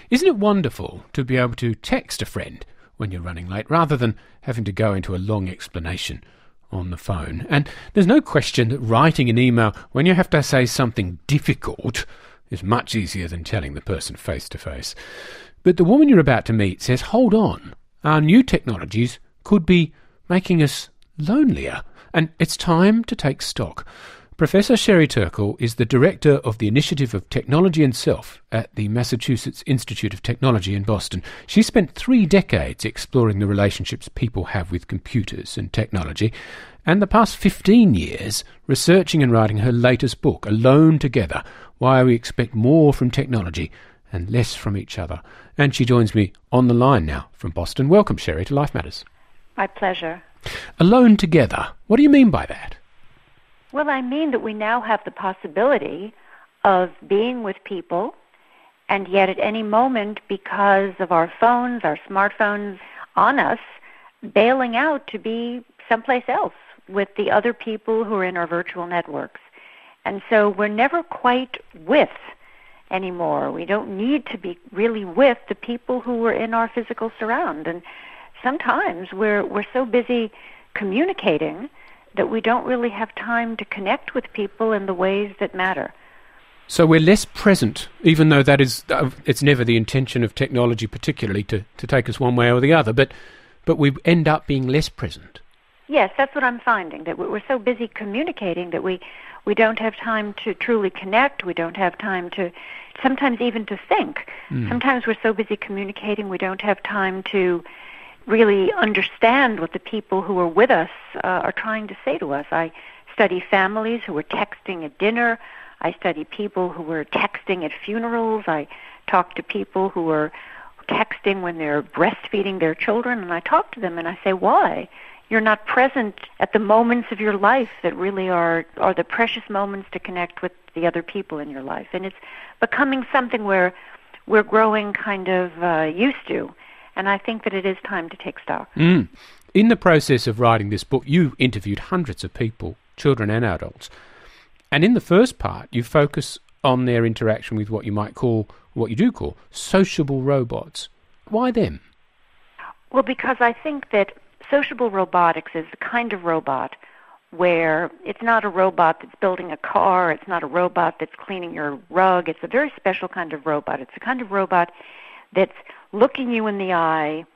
Isn't it wonderful to be able to text a friend when you're running late rather than having to go into a long explanation on the phone? And there's no question that writing an email when you have to say something difficult is much easier than telling the person face to face. But the woman you're about to meet says, hold on, our new technologies could be making us lonelier, and it's time to take stock. Professor Sherry Turkle is the director of the Initiative of Technology and Self at the Massachusetts Institute of Technology in Boston. She spent 3 decades exploring the relationships people have with computers and technology, and the past 15 years researching and writing her latest book, Alone Together, Why We Expect More from Technology and Less from Each Other. And she joins me on the line now from Boston. Welcome, Sherry, to Life Matters. My pleasure. Alone Together. What do you mean by that? Well, I mean that we now have the possibility of being with people, and yet at any moment, because of our phones, our smartphones on us, bailing out to be someplace else with the other people who are in our virtual networks. And so we're never quite with anymore. We don't need to be really with the people who are in our physical surround. And sometimes we're so busy communicating that we don't really have time to connect with people in the ways that matter. So we're less present, even though that is, it's never the intention of technology particularly to take us one way or the other, but we end up being less present. Yes, that's what I'm finding, that we're so busy communicating that we don't have time to truly connect, we don't have time to, sometimes even to think. Sometimes we're so busy communicating we don't have time to really understand what the people who are with us are trying to say to us. I study families who are texting at dinner. I study people who are texting at funerals. I talk to people who are texting when they're breastfeeding their children, and I talk to them and I say, why? You're not present at the moments of your life that really are the precious moments to connect with the other people in your life. And it's becoming something where we're growing kind of used to. And I think that it is time to take stock. In the process of writing this book, you interviewed hundreds of people, children and adults. And in the first part, you focus on their interaction with what you do call, sociable robots. Why them? Well, because I think that sociable robotics is the kind of robot where it's not a robot that's building a car, it's not a robot that's cleaning your rug, it's a very special kind of robot. It's a kind of robot that's looking you in the eye,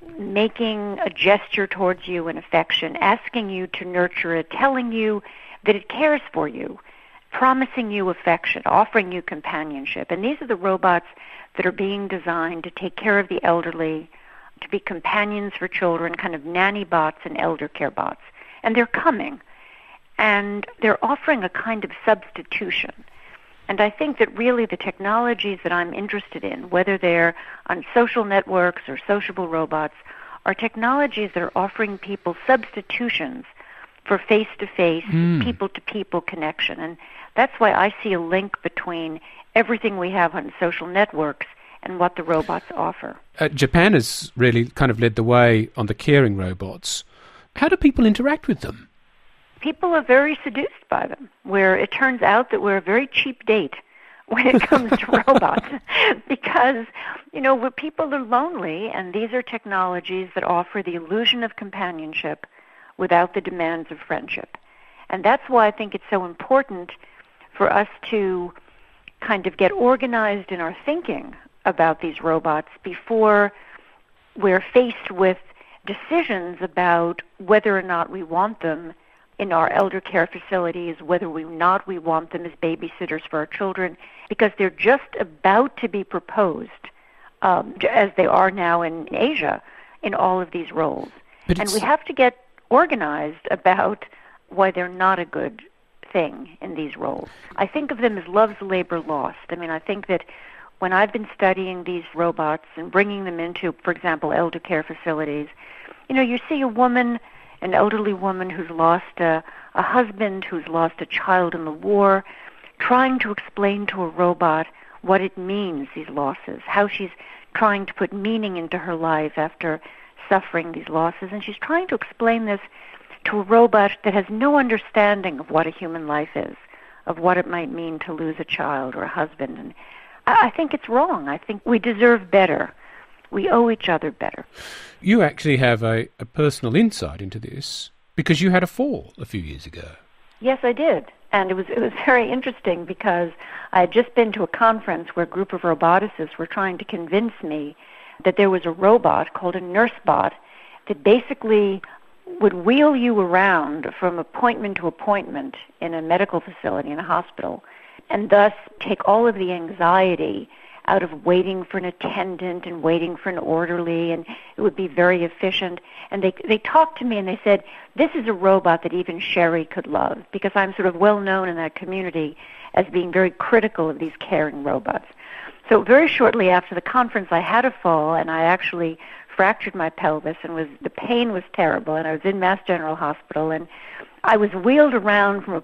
making a gesture towards you in affection, asking you to nurture it, telling you that it cares for you, promising you affection, offering you companionship. And these are the robots that are being designed to take care of the elderly, to be companions for children, kind of nanny bots and elder care bots. And they're coming. And they're offering a kind of substitution. And I think that really the technologies that I'm interested in, whether they're on social networks or sociable robots, are technologies that are offering people substitutions for face-to-face, people-to-people connection. And that's why I see a link between everything we have on social networks and what the robots offer. Japan has really kind of led the way on the caring robots. How do people interact with them? People are very seduced by them, where it turns out that we're a very cheap date when it comes to robots, because, where people are lonely, and these are technologies that offer the illusion of companionship without the demands of friendship. And that's why I think it's so important for us to kind of get organized in our thinking about these robots before we're faced with decisions about whether or not we want them in our elder care facilities, whether we want them as babysitters for our children, because they're just about to be proposed, as they are now in Asia, in all of these roles. And we have to get organized about why they're not a good thing in these roles. I think of them as love's labor lost. I mean, I think that when I've been studying these robots and bringing them into, for example, elder care facilities, you see a woman, an elderly woman who's lost a husband, who's lost a child in the war, trying to explain to a robot what it means, these losses, how she's trying to put meaning into her life after suffering these losses. And she's trying to explain this to a robot that has no understanding of what a human life is, of what it might mean to lose a child or a husband. And I think it's wrong. I think we deserve better. We owe each other better. You actually have a personal insight into this because you had a fall a few years ago. Yes, I did. And it was very interesting because I had just been to a conference where a group of roboticists were trying to convince me that there was a robot called a NurseBot that basically would wheel you around from appointment to appointment in a medical facility, in a hospital, and thus take all of the anxiety out of waiting for an attendant and waiting for an orderly, and it would be very efficient. And they talked to me and they said, this is a robot that even Sherry could love, because I'm sort of well known in that community as being very critical of these caring robots. So very shortly after the conference, I had a fall, and I actually fractured my pelvis, and the pain was terrible, and I was in Mass General Hospital, and I was wheeled around from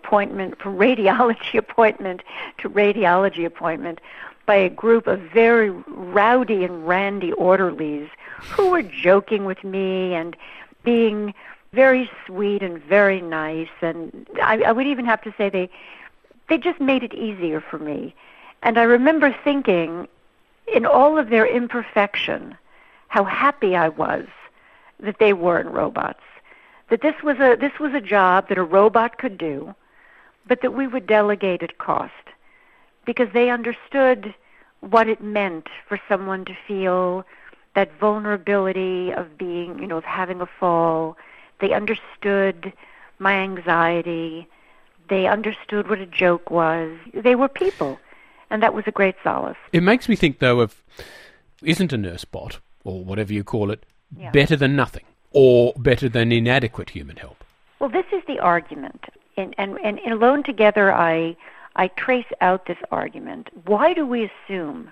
radiology appointment to radiology appointment by a group of very rowdy and randy orderlies who were joking with me and being very sweet and very nice, and I would even have to say they just made it easier for me. And I remember thinking, in all of their imperfection, how happy I was that they weren't robots, that this was a job that a robot could do, but that we would delegate at cost, because they understood what it meant for someone to feel that vulnerability of being, of having a fall. They understood my anxiety. They understood what a joke was. They were people, and that was a great solace. It makes me think, though, of, isn't a NurseBot, or whatever you call it, better than nothing, or better than inadequate human help? Well, this is the argument. And in Alone Together, I trace out this argument. Why do we assume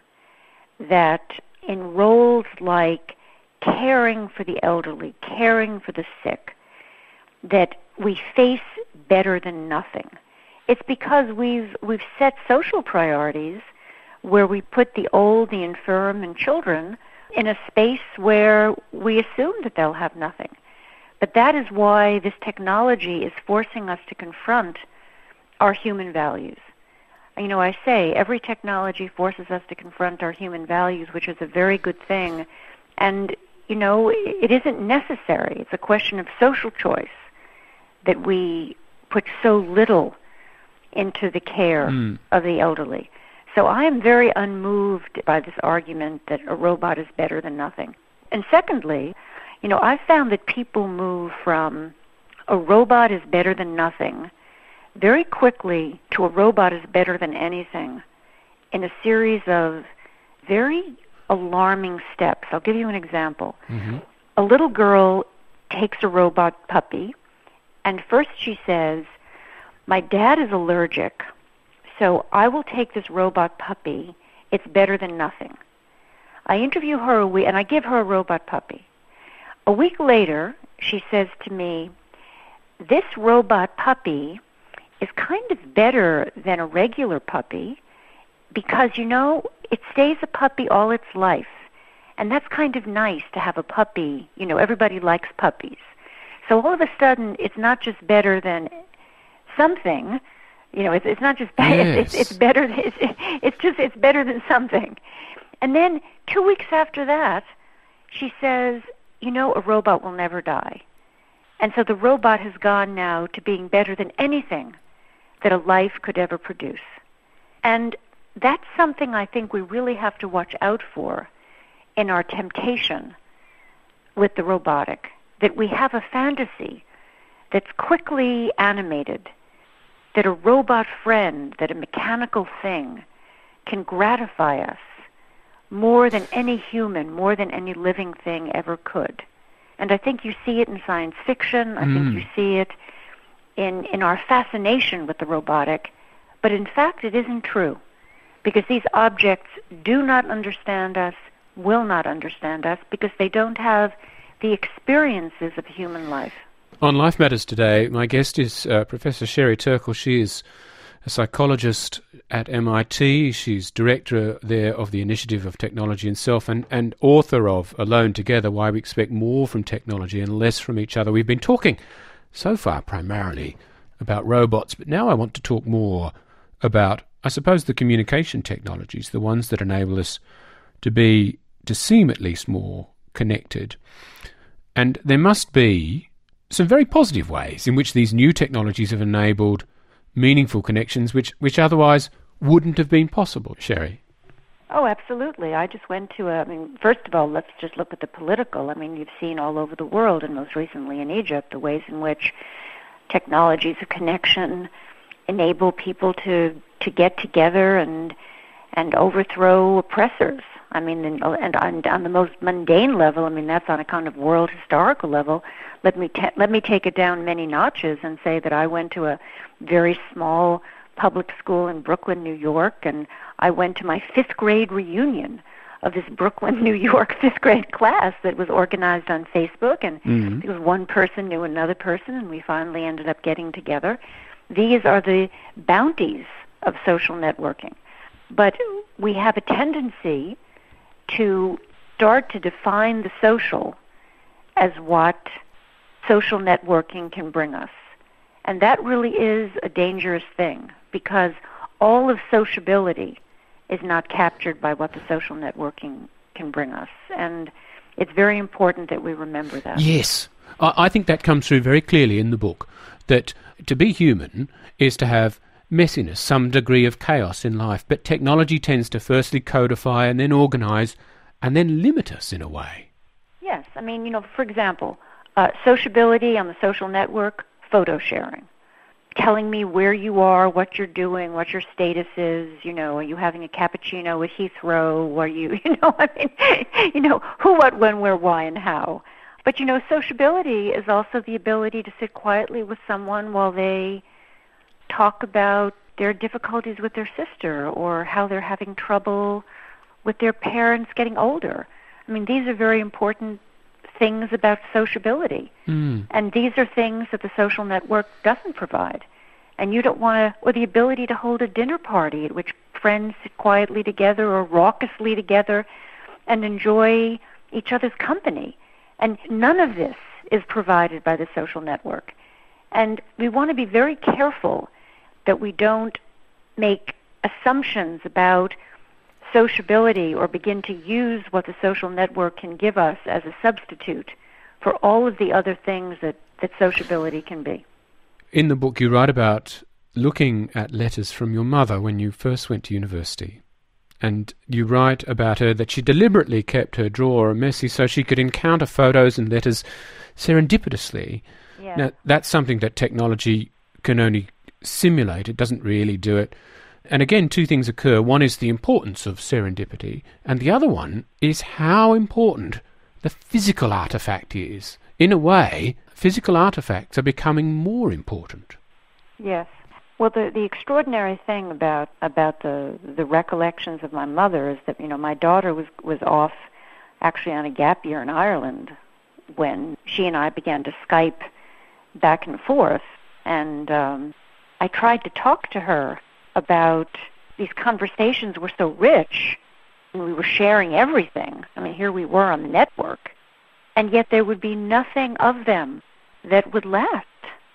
that in roles like caring for the elderly, caring for the sick, that we face better than nothing? It's because we've set social priorities where we put the old, the infirm, and children in a space where we assume that they'll have nothing. But that is why this technology is forcing us to confront our human values. I say every technology forces us to confront our human values, which is a very good thing. And, it isn't necessary. It's a question of social choice that we put so little into the care of the elderly. So I am very unmoved by this argument that a robot is better than nothing. And secondly, I've found that people move from a robot is better than nothing very quickly to a robot is better than anything in a series of very alarming steps. I'll give you an example. Mm-hmm. A little girl takes a robot puppy, and first she says, my dad is allergic, so I will take this robot puppy. It's better than nothing. I interview her and I give her a robot puppy. A week later, she says to me, this robot puppy is kind of better than a regular puppy because, it stays a puppy all its life. And that's kind of nice to have a puppy. Everybody likes puppies. So all of a sudden, it's not just better than something. It's not just bad. Yes. It's better. It's better than something. And then 2 weeks after that, she says, a robot will never die. And so the robot has gone now to being better than anything that a life could ever produce. And that's something I think we really have to watch out for in our temptation with the robotic, that we have a fantasy that's quickly animated, that a robot friend, that a mechanical thing can gratify us more than any human, more than any living thing ever could. And I think you see it in science fiction. I think you see it in our fascination with the robotic. But in fact, it isn't true, because these objects do not understand us, will not understand us, because they don't have the experiences of human life. On Life Matters today, my guest is Professor Sherry Turkle. She is a psychologist at MIT. She's director there of the Initiative of Technology and Self, and author of Alone Together, Why We Expect More from Technology and Less from Each Other. We've been talking so far primarily about robots, but now I want to talk more about I suppose the communication technologies, the ones that enable us to seem at least more connected. And there must be some very positive ways in which these new technologies have enabled meaningful connections which otherwise wouldn't have been possible, Sherry. Oh, absolutely. I just went to first of all, let's just look at the political. I mean, you've seen all over the world, and most recently in Egypt, the ways in which technologies of connection enable people to get together and overthrow oppressors. I mean, and on the most mundane level, I mean, that's on a kind of world historical level. Let me take it down many notches and say that I went to a very small public school in Brooklyn, New York, and I went to my 5th grade reunion of this Brooklyn, New York 5th grade class that was organized on Facebook, and because one person knew another person, and we finally ended up getting together. These are the bounties of social networking. But we have a tendency to start to define the social as what social networking can bring us. And that really is a dangerous thing, because all of sociability is not captured by what the social networking can bring us. And it's very important that we remember that. Yes. I think that comes through very clearly in the book, that to be human is to have messiness, some degree of chaos in life, but technology tends to firstly codify and then organize and then limit us in a way. Yes. I mean, for example, sociability on the social network, photo sharing, telling me where you are, what you're doing, what your status is, are you having a cappuccino with Heathrow, are you, who, what, when, where, why, and how. But, sociability is also the ability to sit quietly with someone while they talk about their difficulties with their sister or how they're having trouble with their parents getting older. I mean, these are very important things about sociability. And these are things that the social network doesn't provide. And you don't want to, or the ability to hold a dinner party at which friends sit quietly together or raucously together and enjoy each other's company. And none of this is provided by the social network. And we want to be very careful that we don't make assumptions about sociability or begin to use what the social network can give us as a substitute for all of the other things that sociability can be. In the book you write about looking at letters from your mother when you first went to university. And you write about her that she deliberately kept her drawer messy so she could encounter photos and letters serendipitously. Yeah. Now, that's something that technology can only simulate. It doesn't really do it. And again, two things occur. One is the importance of serendipity, and the other one is how important the physical artefact is. In a way, physical artefacts are becoming more important. Yes. Well, the extraordinary thing about the recollections of my mother is that, my daughter was off actually on a gap year in Ireland when she and I began to Skype back and forth. And I tried to talk to her about these conversations were so rich, and we were sharing everything. I mean, here we were on the network, and yet there would be nothing of them that would last.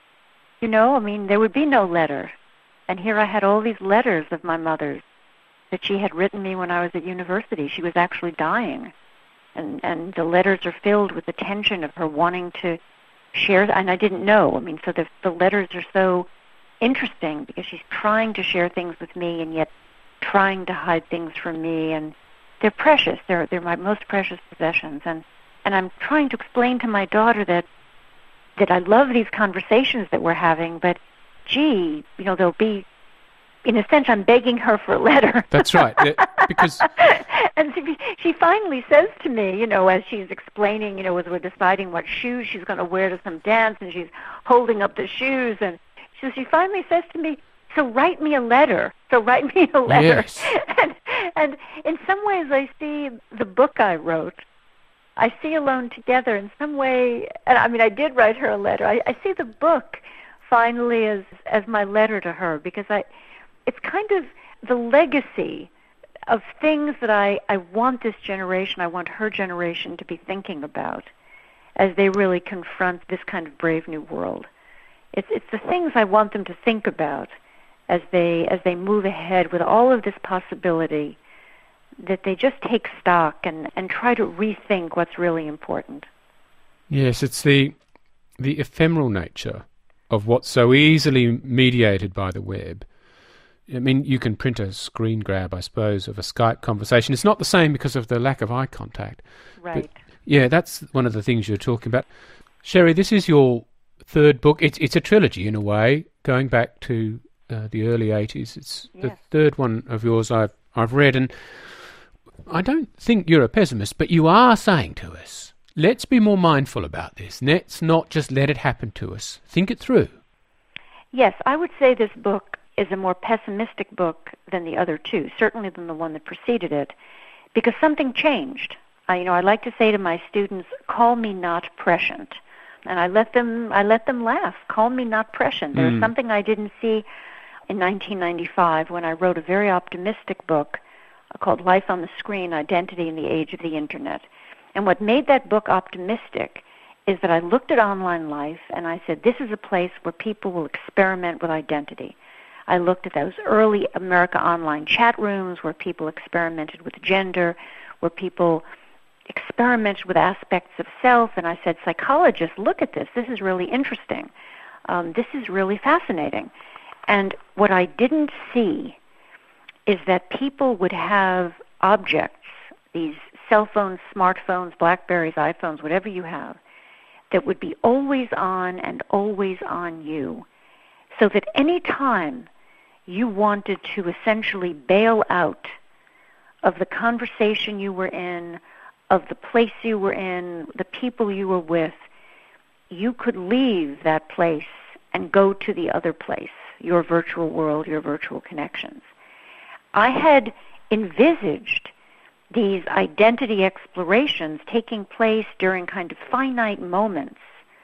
There would be no letter. And here I had all these letters of my mother's that she had written me when I was at university. She was actually dying. And the letters are filled with the tension of her wanting to share, and I didn't know. So the letters are so interesting because she's trying to share things with me and yet trying to hide things from me, and they're precious. They're my most precious possessions. And I'm trying to explain to my daughter that I love these conversations that we're having, but gee, there'll be, in a sense, I'm begging her for a letter. That's right, because... And she finally says to me, as she's explaining, as we're deciding what shoes she's going to wear to some dance, and she's holding up the shoes, and she finally says to me, so write me a letter. Yes. And in some ways I see the book I wrote, I see Alone Together in some way, and I did write her a letter. I see the book finally as my letter to her, because it's kind of the legacy of things that I want this generation, I want her generation to be thinking about as they really confront this kind of brave new world. It's the things I want them to think about as they move ahead with all of this possibility, that they just take stock and try to rethink what's really important. Yes, it's the ephemeral nature of what's so easily mediated by the web. I mean, you can print a screen grab, I suppose, of a Skype conversation. It's not the same because of the lack of eye contact. Right. But, yeah, that's one of the things you're talking about. Sherry, this is your third book. It's a trilogy in a way, going back to the early 80s. It's the third one of yours I've read, and I don't think you're a pessimist, but you are saying to us, let's be more mindful about this. Let's not just let it happen to us. Think it through. Yes, I would say this book is a more pessimistic book than the other two, certainly than the one that preceded it, because something changed. I like to say to my students, call me not prescient. And I let them laugh. Call me not prescient. There was something I didn't see in 1995 when I wrote a very optimistic book called Life on the Screen, Identity in the Age of the Internet. And what made that book optimistic is that I looked at online life and I said, this is a place where people will experiment with identity. I looked at those early America Online chat rooms where people experimented with gender, where people experimented with aspects of self, and I said, psychologists, look at this. This is really interesting. This is really fascinating. And what I didn't see is that people would have objects, these cell phones, smartphones, Blackberries, iPhones, whatever you have, that would be always on and always on you, so that any time you wanted to essentially bail out of the conversation you were in, of the place you were in, the people you were with, you could leave that place and go to the other place, your virtual world, your virtual connections. I had envisaged these identity explorations taking place during kind of finite moments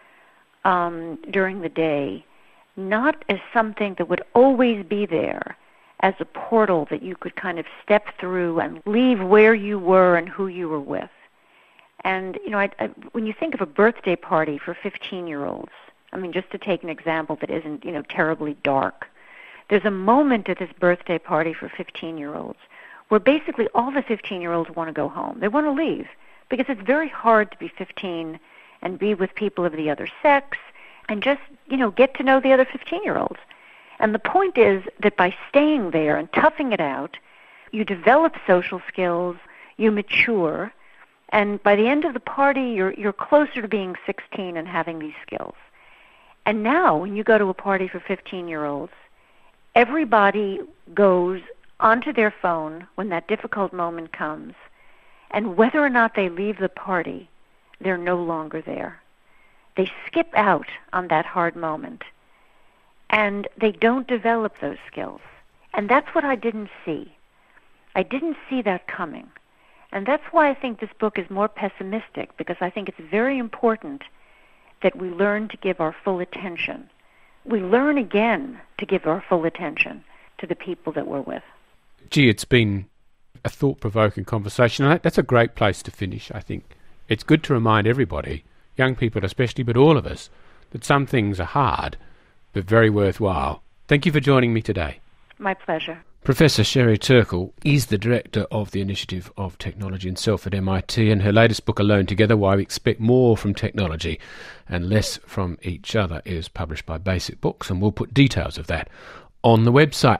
during the day, not as something that would always be there, as a portal that you could kind of step through and leave where you were and who you were with. And, when you think of a birthday party for 15-year-olds, I mean, just to take an example that isn't, terribly dark, there's a moment at this birthday party for 15-year-olds where basically all the 15-year-olds want to go home. They want to leave because it's very hard to be 15 and be with people of the other sex and just, get to know the other 15-year-olds. And the point is that by staying there and toughing it out, you develop social skills, you mature, and by the end of the party, you're closer to being 16 and having these skills. And now, when you go to a party for 15-year-olds, everybody goes onto their phone when that difficult moment comes, and whether or not they leave the party, they're no longer there. They skip out on that hard moment, and they don't develop those skills. And that's what I didn't see. I didn't see that coming. And that's why I think this book is more pessimistic, because I think it's very important that we learn to give our full attention. We learn again to give our full attention to the people that we're with. Gee, it's been a thought-provoking conversation. That's a great place to finish, I think. It's good to remind everybody, young people especially, but all of us, that some things are hard, but very worthwhile. Thank you for joining me today. My pleasure. Professor Sherry Turkle is the director of the Initiative of Technology and Self at MIT, and her latest book, Alone Together, Why We Expect More from Technology and Less from Each Other, is published by Basic Books, and we'll put details of that on the website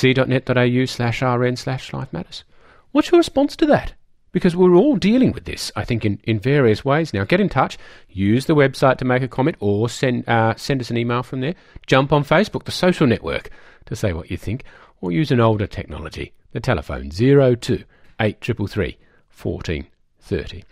abc.net.au/rn/Life Matters. What's your response to that? Because we're all dealing with this, I think, in various ways now. Get in touch, use the website to make a comment, or send us an email from there. Jump on Facebook, the social network, to say what you think, or use an older technology, the telephone 02 8333 1430.